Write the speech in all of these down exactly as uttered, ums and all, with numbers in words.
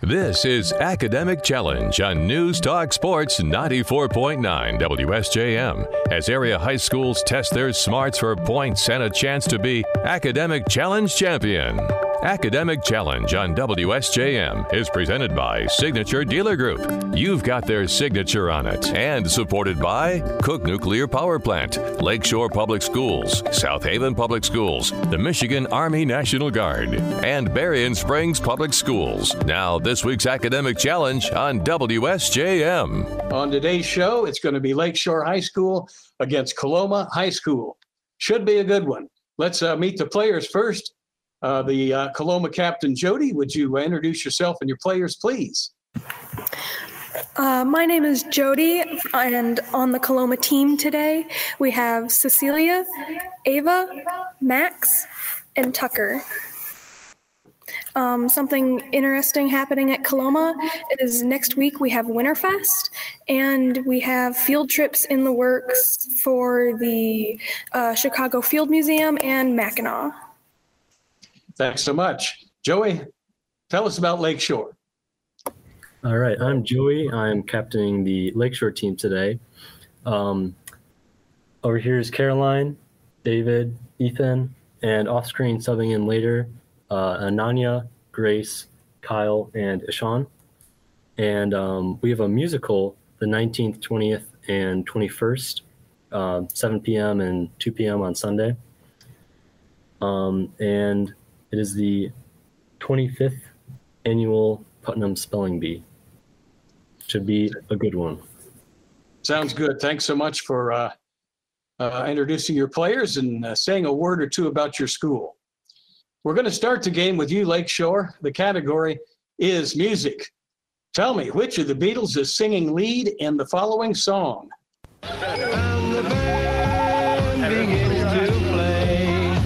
This is Academic Challenge on News Talk Sports ninety-four point nine W S J M, as area high schools test their smarts for points and a chance to be Academic Challenge champion. Academic Challenge on W S J M is presented by Signature Dealer Group. You've got their signature on it. And supported by Cook Nuclear Power Plant, Lakeshore Public Schools, South Haven Public Schools, the Michigan Army National Guard, and Berrien Springs Public Schools. Now, this week's Academic Challenge on W S J M. On today's show, it's going to be Lakeshore High School against Coloma High School. Should be a good one. Let's uh, meet the players first. Uh, the uh, Coloma captain, Jody, would you introduce yourself and your players, please? Uh, my name is Jody, and on the Coloma team today, we have Cecilia, Ava, Max, and Tucker. Um, something interesting happening at Coloma is next week we have Winterfest, and we have field trips in the works for the uh, Chicago Field Museum and Mackinac. Thanks so much. Joey, tell us about Lakeshore. All right, I'm Joey. I'm captaining the Lakeshore team today. Um, over here is Caroline, David, Ethan, and off-screen subbing in later, uh, Ananya, Grace, Kyle, and Ishan. And um, we have a musical the nineteenth, twentieth, and twenty-first, uh, seven p.m. and two p.m. on Sunday. Um, and it is the twenty-fifth annual Putnam Spelling Bee. Should be a good one. Sounds good. Thanks so much for uh, uh, introducing your players and uh, saying a word or two about your school. We're going to start the game with you, Lakeshore. The category is music. Tell me, which of the Beatles is singing lead in the following song? And the band begins to play.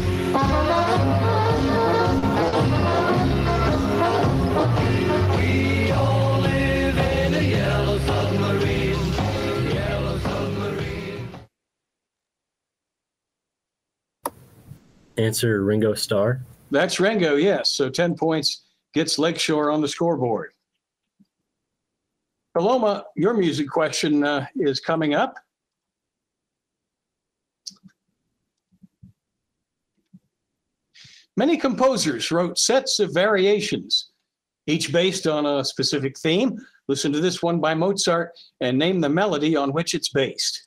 We all live in a yellow submarine, yellow submarine. Answer Ringo Starr. That's Ringo, yes. So ten points gets Lakeshore on the scoreboard. Coloma, your music question uh, is coming up. Many composers wrote sets of variations, each based on a specific theme. Listen to this one by Mozart and name the melody on which it's based.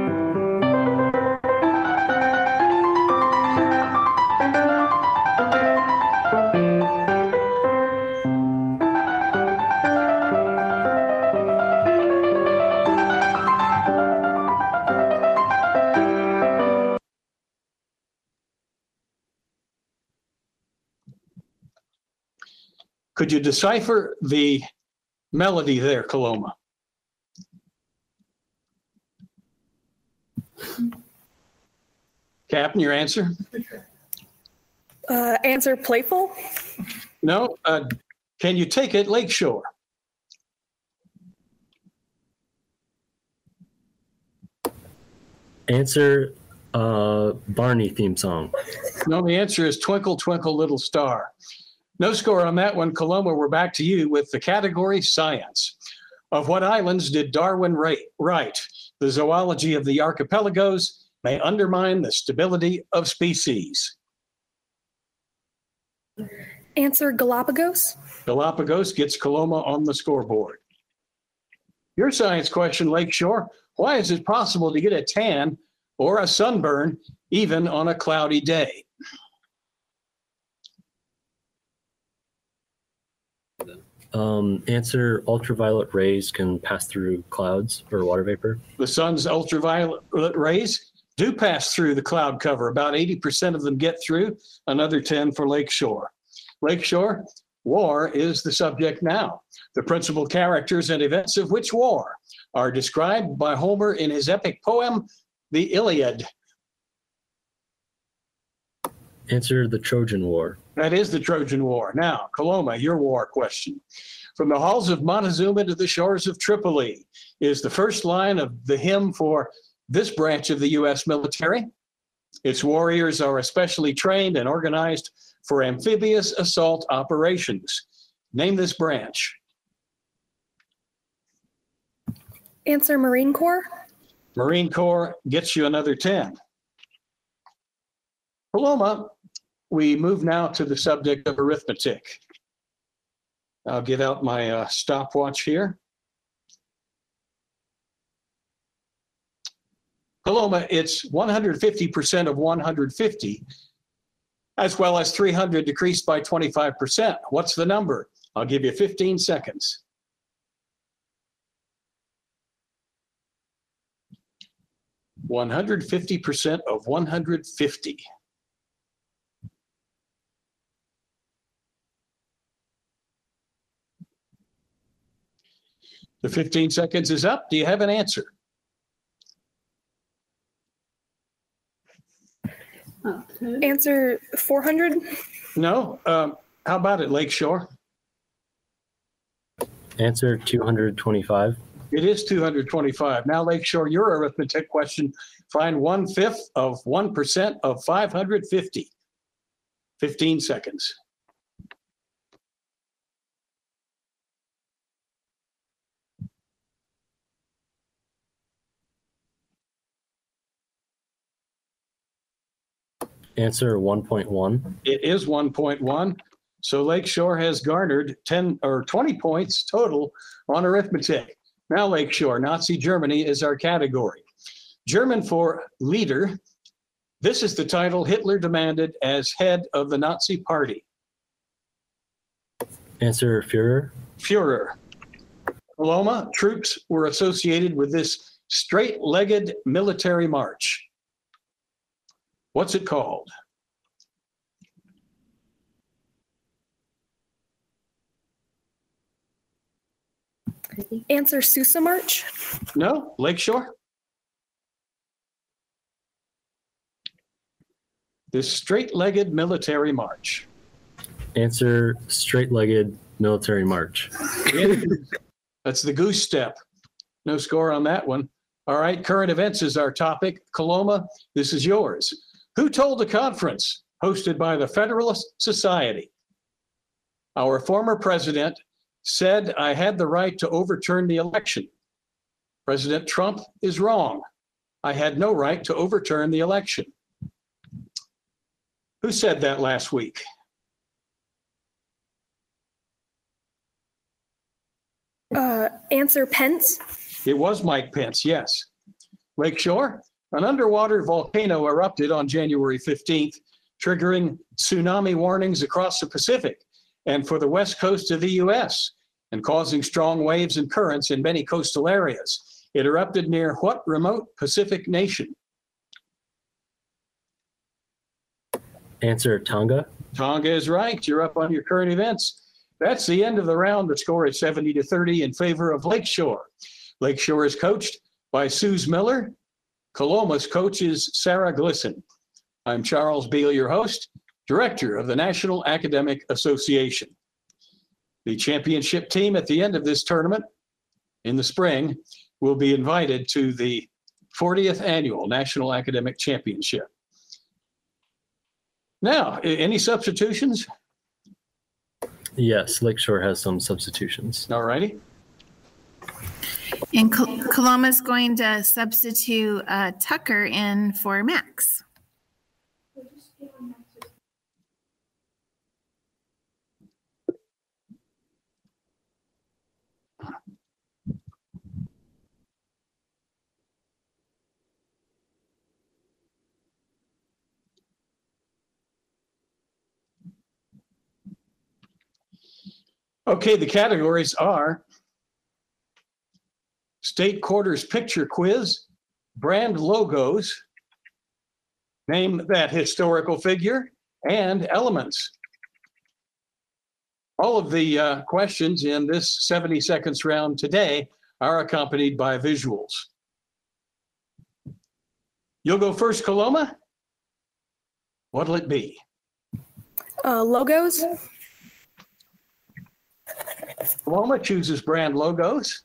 Could you decipher the melody there, Coloma? Captain, your answer? Uh, answer Playful? No. Uh, can you take it, Lakeshore? Answer uh, Barney theme song. No, the answer is Twinkle, Twinkle, Little Star. No score on that one. Coloma, we're back to you with the category science. Of what islands did Darwin write? The zoology of the archipelagos may undermine the stability of species. Answer Galapagos. Galapagos gets Coloma on the scoreboard. Your science question, Lakeshore. Why is it possible to get a tan or a sunburn even on a cloudy day? Um, answer ultraviolet rays can pass through clouds or water vapor. The sun's ultraviolet rays do pass through the cloud cover. About eighty percent of them get through, another ten for Lakeshore. Lakeshore, war is the subject now. The principal characters and events of which war are described by Homer in his epic poem, The Iliad? Answer the Trojan War. That is the Trojan War. Now, Coloma, your war question. From the halls of Montezuma to the shores of Tripoli is the first line of the hymn for this branch of the U S military. Its warriors are especially trained and organized for amphibious assault operations. Name this branch. Answer Marine Corps. Marine Corps gets you another ten. Paloma, we move now to the subject of arithmetic. I'll get out my uh, stopwatch here. Paloma, it's one hundred fifty percent of one hundred fifty, as well as three hundred decreased by twenty-five percent. What's the number? I'll give you fifteen seconds. one hundred fifty percent of one hundred fifty. The fifteen seconds is up. Do you have an answer? Answer four hundred. No. Um, how about it, Lakeshore? Answer two hundred twenty-five. It is two hundred twenty-five. Now, Lakeshore, your arithmetic question. Find one-fifth of one percent of five hundred fifty. fifteen seconds. Answer one point one. It is one point one. So Lakeshore has garnered ten or twenty points total on arithmetic. Now, Lakeshore, Nazi Germany is our category. German for leader. This is the title Hitler demanded as head of the Nazi Party. Answer Führer. Führer. Paloma, troops were associated with this straight-legged military march. What's it called? Answer Sousa March. No, Lakeshore. This straight-legged military march. Answer straight-legged military march. That's the goose step. No score on that one. All right, current events is our topic. Coloma, this is yours. Who told a conference hosted by the Federalist Society? Our former president said, I had the right to overturn the election. President Trump is wrong. I had no right to overturn the election. Who said that last week? Uh, answer Pence. It was Mike Pence, yes. Lakeshore, an underwater volcano erupted on January fifteenth, triggering tsunami warnings across the Pacific and for the west coast of the U S, and causing strong waves and currents in many coastal areas. It erupted near what remote Pacific nation? Answer Tonga. Tonga is right. You're up on your current events. That's the end of the round. The score is seventy to thirty in favor of Lakeshore. Lakeshore is coached by Suze Miller. Coloma's coach is Sarah Glisson. I'm Charles Beal, your host, director of the National Academic Association. The championship team at the end of this tournament in the spring will be invited to the fortieth Annual National Academic Championship. Now, any substitutions? Yes, Lakeshore has some substitutions. All righty. And Col- Coloma's going to substitute uh, Tucker in for Max. Okay, the categories are State Quarters Picture Quiz, brand logos, name that historical figure, and elements. All of the uh, questions in this seventy seconds round today are accompanied by visuals. You'll go first, Coloma. What'll it be? Uh, logos. Coloma chooses brand logos.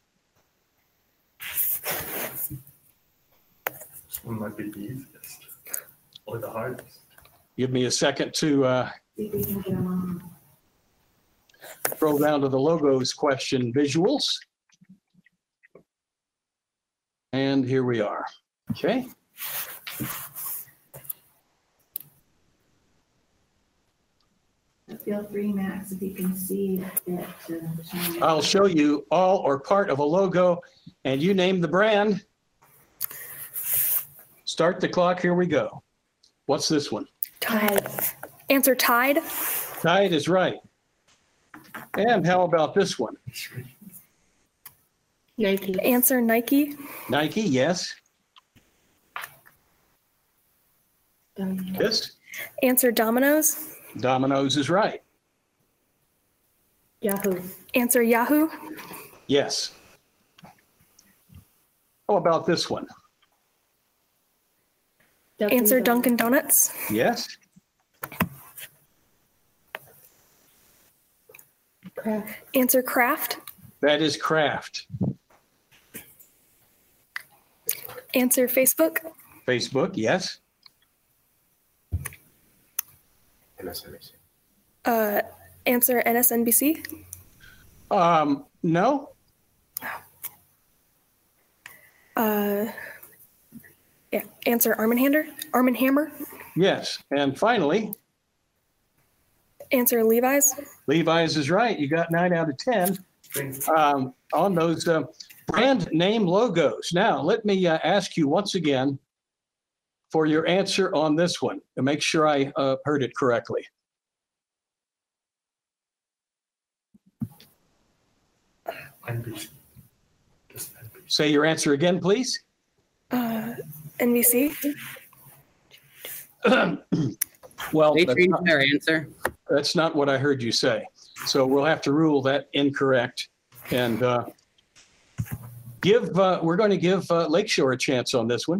This one might be the easiest or the hardest. Give me a second to uh, Scroll down to the logos question visuals. And here we are. Okay. Feel free, Max, if you can see it. Uh, I'll show you all or part of a logo, and you name the brand. Start the clock. Here we go. What's this one? Tide. Answer Tide. Tide is right. And how about this one? Nike. Answer Nike. Nike, yes. Domino's. This? Answer Domino's. Domino's is right. Yahoo. Answer Yahoo. Yes. How about this one? Dunkin' Answer Donuts. Dunkin' Donuts. Yes. Kraft. Answer Kraft. That is Kraft. Answer Facebook. Facebook, yes. Uh, answer N S N B C. Um, no. Uh, yeah. Answer Arm and Hammer. Arm and Hammer. Yes. And finally, Answer Levi's. Levi's is right. You got nine out of ten um, on those uh, brand name logos. Now, let me uh, ask you once again for your answer on this one to make sure I uh, heard it correctly. N B C. Just N B C. Say your answer again, please. Uh, N B C. Well, They that's changed not, their answer. that's not what I heard you say. So we'll have to rule that incorrect. And uh, give, uh, we're going to give uh, Lakeshore a chance on this one.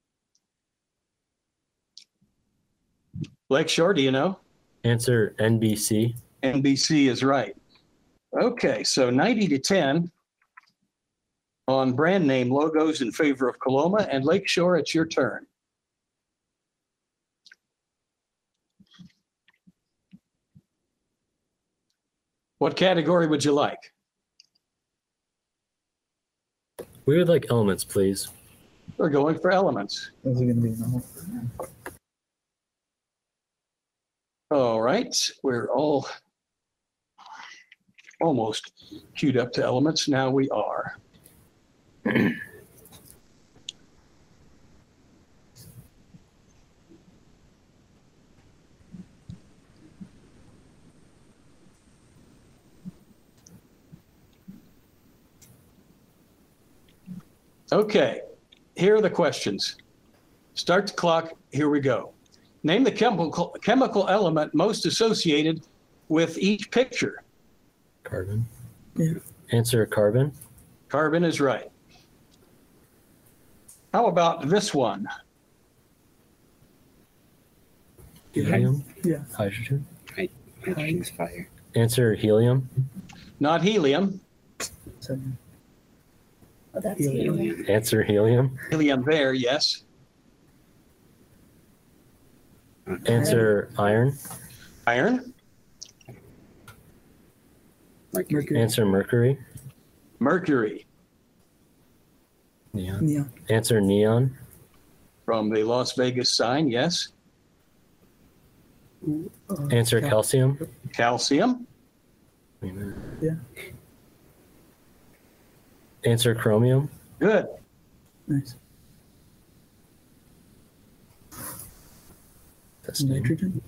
Lakeshore, do you know? Answer N B C. N B C is right. Okay, so ninety to ten on brand name logos in favor of Coloma. And Lakeshore, it's your turn. What category would you like? We would like elements, please. We're going for elements. Those are going to be no. All right, we're all almost queued up to elements. Now we are. Okay, here are the questions. Start the clock. Here we go. Name the chemical chemical element most associated with each picture. Carbon. Yeah. Answer carbon. Carbon is right. How about this one? Helium. Yeah. Hydrogen. Hydrogen's fire. Answer helium. Not helium. So, Oh, that's Helium. helium. Answer helium. Helium there, yes. Answer iron. Iron. Mercury. Answer mercury. Mercury. Neon. Yeah. Answer neon. From the Las Vegas sign, yes. Uh, Answer cal- calcium. Calcium. Yeah. Answer chromium. Good. Nice. That's new. Nitrogen.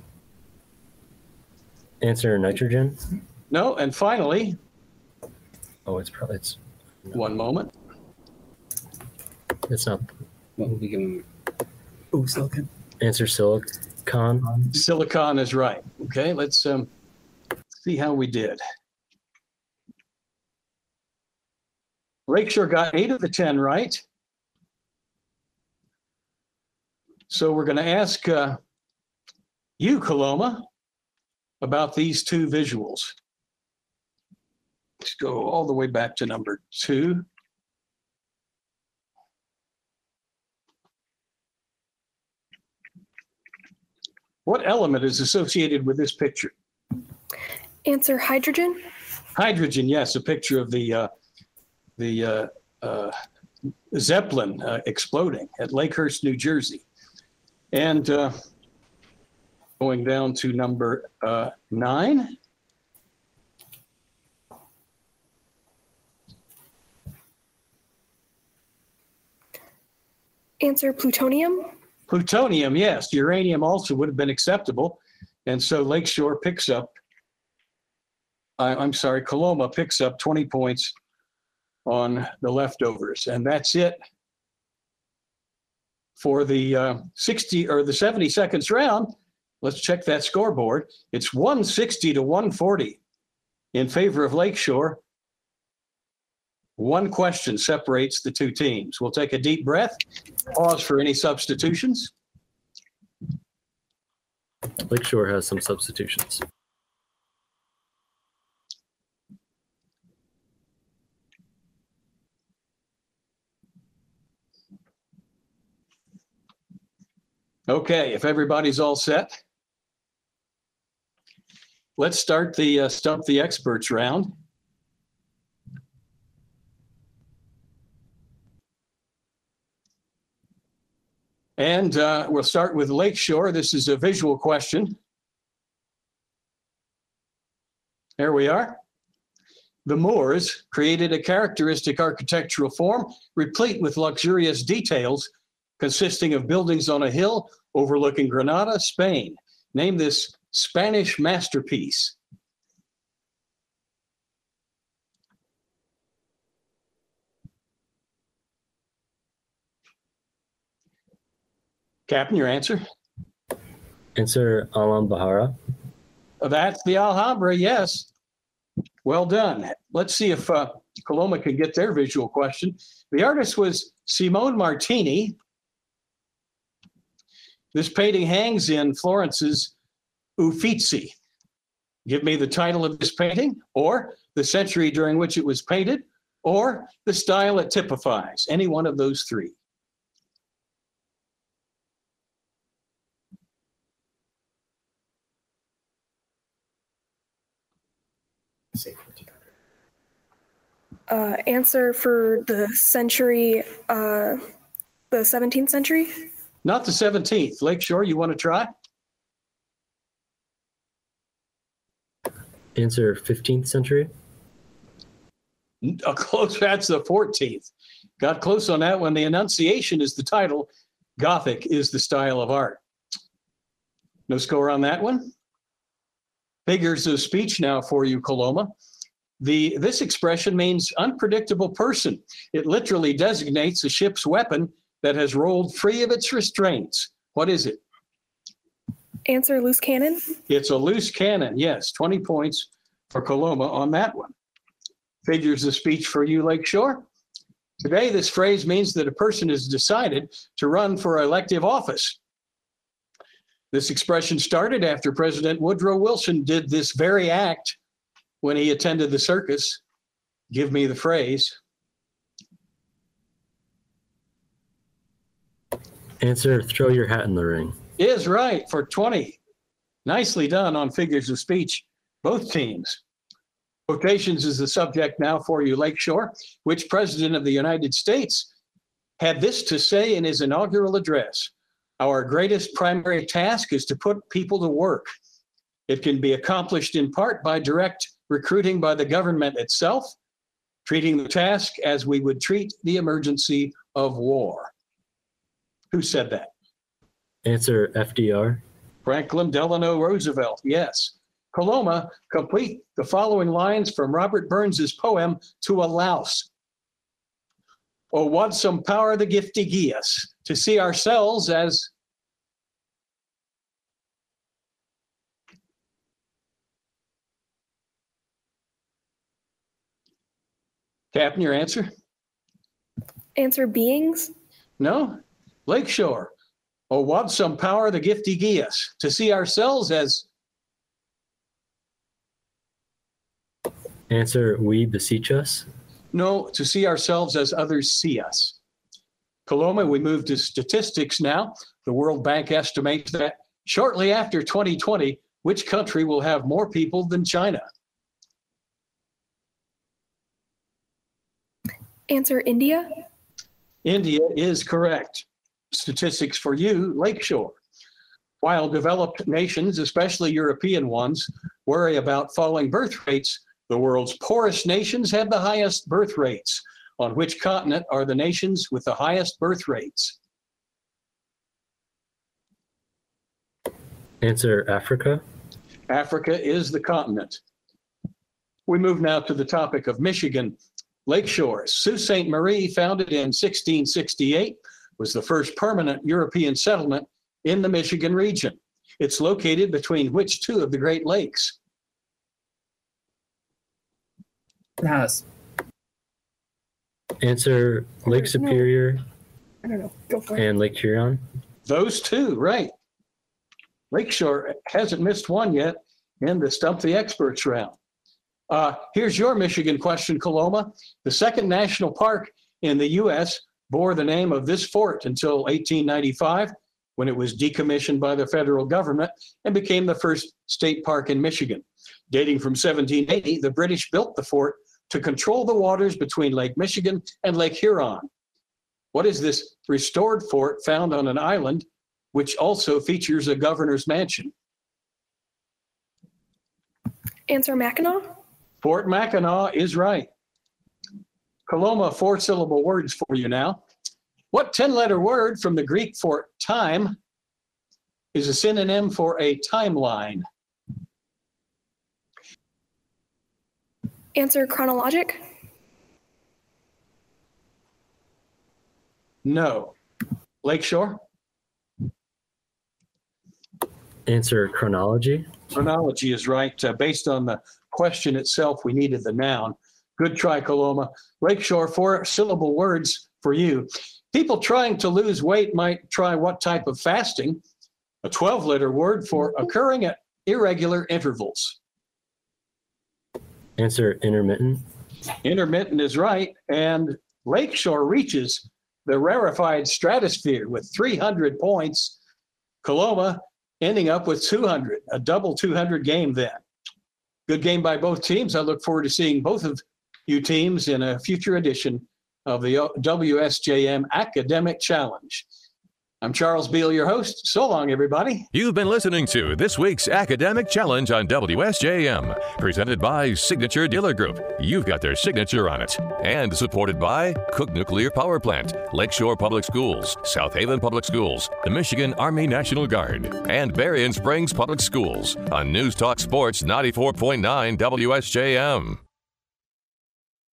Answer nitrogen. No, and finally, Oh, it's probably it's one moment. it's not. What will we give them? Oh, silicon. Answer silicon. Silicon is right. Okay, let's um, see how we did. Lakeshore got eight of the ten right. So we're going to ask uh, you, Coloma, about these two visuals. Let's go all the way back to number two. What element is associated with this picture? Answer hydrogen. Hydrogen, yes, a picture of the uh, the uh, uh, Zeppelin uh, exploding at Lakehurst, New Jersey. And uh, going down to number uh, nine. Answer plutonium. Plutonium, yes. Uranium also would have been acceptable. And so Lakeshore picks up, I, I'm sorry, Coloma picks up twenty points on the leftovers. And that's it for the uh, sixty or the seventy seconds round. Let's check that scoreboard. It's one sixty to one forty in favor of Lakeshore. One question separates the two teams. We'll take a deep breath, pause for any substitutions. Lakeshore has some substitutions. Okay, if everybody's all set, let's start the uh, Stump the Experts round. And uh, we'll start with Lakeshore. This is a visual question. There we are. The Moors created a characteristic architectural form replete with luxurious details consisting of buildings on a hill overlooking Granada, Spain. Name this Spanish masterpiece. Captain, your answer? Answer Alhambra. That's the Alhambra, yes. Well done. Let's see if uh, Coloma can get their visual question. The artist was Simone Martini. This painting hangs in Florence's Uffizi. Give me the title of this painting, or the century during which it was painted, or the style it typifies. Any one of those three. Uh, answer for the century, uh, the seventeenth century? Not the seventeenth. Lakeshore, you want to try? Answer fifteenth century. A close, that's the fourteenth. Got close on that one. The Annunciation is the title. Gothic is the style of art. No score on that one. Figures of speech now for you, Coloma. The, this expression means unpredictable person. It literally designates a ship's weapon that has rolled free of its restraints. What is it? Answer loose cannon. It's a loose cannon, yes. twenty points for Coloma on that one. Figures of speech for you, Lakeshore. Today, this phrase means that a person has decided to run for elective office. This expression started after President Woodrow Wilson did this very act when he attended the circus. Give me the phrase. Answer, throw your hat in the ring. Is right for twenty. Nicely done on figures of speech, both teams. Quotations is the subject now for you, Lakeshore. Which president of the United States had this to say in his inaugural address? Our greatest primary task is to put people to work. It can be accomplished in part by direct recruiting by the government itself, treating the task as we would treat the emergency of war. Who said that? Answer F D R. Franklin Delano Roosevelt, yes. Coloma, complete the following lines from Robert Burns's poem, To a Louse. Oh, what some power the gifty gie us, to see ourselves as Captain, your answer? Answer beings. No. Lakeshore. Oh, what some power the gifty gie us, to see ourselves as Answer, we beseech us. No, to see ourselves as others see us. Coloma, we move to statistics now. The World Bank estimates that shortly after twenty twenty, which country will have more people than China? Answer India. India is correct. Statistics for you, Lakeshore. While developed nations, especially European ones, worry about falling birth rates, the world's poorest nations have the highest birth rates. On which continent are the nations with the highest birth rates? Answer Africa. Africa is the continent. We move now to the topic of Michigan. Lakeshore. Sault Ste. Marie, founded in sixteen sixty-eight, was the first permanent European settlement in the Michigan region. It's located between which two of the Great Lakes? Pass. Answer Lake Superior I don't know. Go for it. and Lake Huron. Those two, right. Lakeshore hasn't missed one yet in the Stump the Experts round. Uh, here's your Michigan question, Coloma. The second national park in the U S bore the name of this fort until eighteen ninety-five, when it was decommissioned by the federal government and became the first state park in Michigan. Dating from seventeen eighty, the British built the fort to control the waters between Lake Michigan and Lake Huron. What is this restored fort found on an island, which also features a governor's mansion? Answer Mackinac. Fort Mackinac is right. Coloma, four-syllable words for you now. What ten-letter word from the Greek for time is a synonym for a timeline? Answer chronologic. No. Lakeshore? Answer chronology. Chronology is right. Uh, based on the question itself, we needed the noun. Good try, Coloma. Lakeshore, four-syllable words for you. People trying to lose weight might try what type of fasting? A twelve-letter word for occurring at irregular intervals. Answer intermittent. Intermittent is right. And Lakeshore reaches the rarefied stratosphere with three hundred points. Coloma ending up with two hundred, a double two hundred game then. Good game by both teams. I look forward to seeing both of you teams in a future edition of the W S J M Academic Challenge. I'm Charles Beal, your host. So long, everybody. You've been listening to this week's Academic Challenge on W S J M, presented by Signature Dealer Group. You've got their signature on it. And supported by Cook Nuclear Power Plant, Lakeshore Public Schools, South Haven Public Schools, the Michigan Army National Guard, and Berrien Springs Public Schools on News Talk Sports ninety-four point nine W S J M.